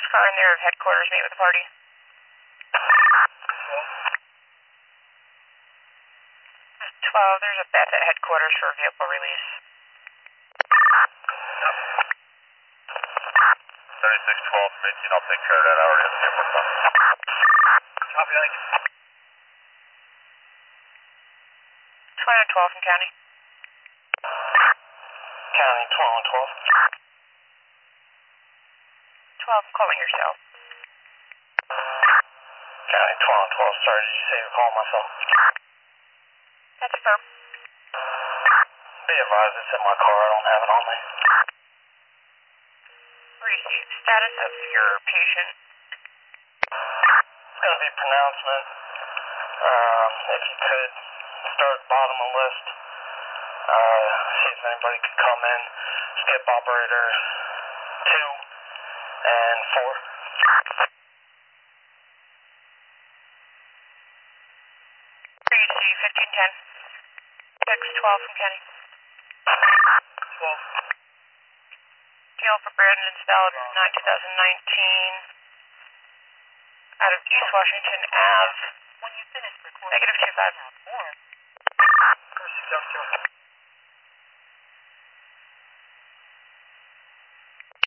car in there of headquarters, meet with the party. 12, there's a Beth at headquarters for a vehicle release. 3612, Michigan, I'll take care of that already at the airport. Copy, thank you. 2112 from County. County, 2112. 12, I'm calling your cell. County, 2112, sorry, did you say you're calling my cell? That's affirmed. Be advised, it's in my car, I don't have it on me. Receive status of your patient. It's going to be pronouncement. If you could start bottom of the list, see if anybody could come in. Skip operator 2 and 4. Receive 1510. 612 from County. 12. Deal for Brandon Stallion, 9/2019. Out of East Washington Ave. When you finish recording, Negative 25. First,